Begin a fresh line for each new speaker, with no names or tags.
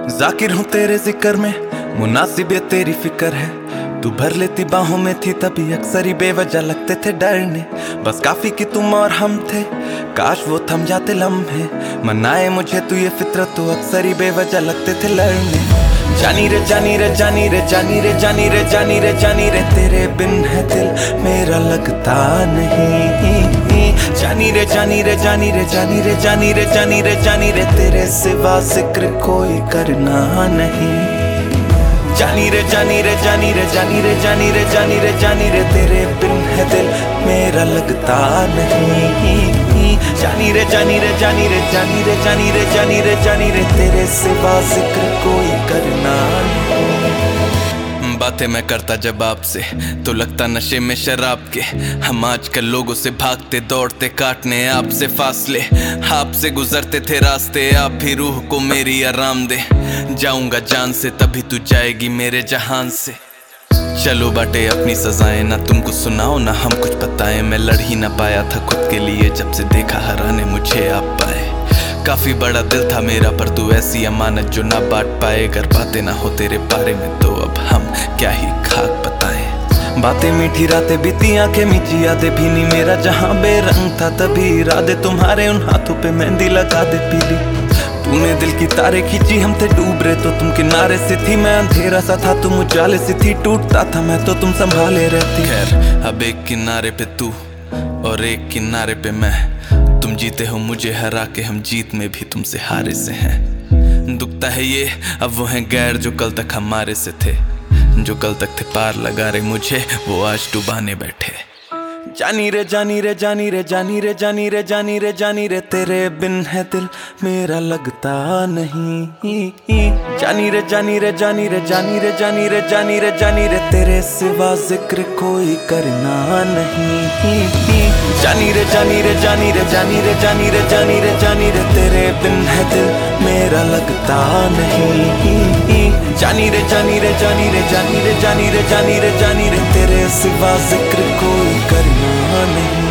जाकिर हूँ तेरे जिक्र में, मुनासिब ये तेरी फिक्र है। तू भर लेती बाहों में थी तभी अक्सर ही बेवजह लगते थे डरने। बस काफी कि तुम और हम थे, काश वो थम जाते लम्हे। मनाए मुझे तू ये फितरत, तो अक्सर ही बेवजह लगते थे लड़ने। जानी रे जानी रे जानी रे जानी रे जानी रे जानी रे जानी रे, तेरे बिन है दिल मेरा लगता नहीं। जानी रे जानी रे जानी रे जानी रे जानी रे जानी रे जानी रे, तेरे सिवा जिक्र कोई करना नहीं। जानी रे जानी रे जानी रे जानी रे जानी रे जानी रे जानी रे, तेरे बिन है दिल मेरा लगता नहीं। जानी रे जानी रे जानी रे जानी रे जानी रे जानी रे जानी रे, तेरे सिवा जिक्र कोई करना नहीं। बातें मैं करता जब आपसे तो लगता नशे में शराब के। हम आजकल लोगों से भागते दौड़ते काटने आपसे फासले। आपसे गुजरते थे रास्ते, आप ही रूह को मेरी आराम दे। जाऊंगा जान से तभी तू जाएगी मेरे जहान से। चलो बाटे अपनी सजाएं, ना तुमको सुनाओ ना हम कुछ बताएं। मैं लड़ ही ना पाया था खुद के लिए, जब से देखा हराने मुझे आप पाए। काफी बड़ा दिल था मेरा पर तू ऐसी अमानत जो ना बांट पाए। अगर बातें ना हो तेरे बारे में तो अब हम क्या ही खाक बताएं। बातें मीठी रातें बीती, आंखें मीठी यादें भीनी। मेरा जहां बेरंग था तभी इरादे तुम्हारे, उन हाथों पे मेहंदी लगा दे पीली। तूने दिल की तारे खींची, हम थे डूब रहे तो तुम किनारे से थी। मैं अंधेरा सा था तुम उजाले से थी, टूटता था मैं तो तुम संभाले रहती। खैर अब एक किनारे पे तू और एक किनारे पे मैं। तुम जीते हो मुझे हरा के, हम जीत में भी तुमसे हारे से हैं। दुखता है ये अब वो हैं गैर जो कल तक हमारे से थे। जो कल तक थे पार लगा रहे मुझे, वो आज डुबाने बैठे। जानी रे जानी रे जानी रे जानी रे जानी रे जानी रे जानी रे, तेरे बिन है दिल मेरा लगता नहीं। जानी रे जानी रे जानी रे जानी रे जानी रे जानी रे जानी रे, तेरे सिवा जिक्र कोई करना नहीं। जानी रे जानी रे जानी रे जानी रे जानी रे जानी रे जानी रे, तेरे बिन है दिल मेरा लगता नहीं। जानी रे जानी रे जानी रे जानी रे जानी रे जानी रे जानी रे, तेरे सिवा जिक्र कोई करना नहीं।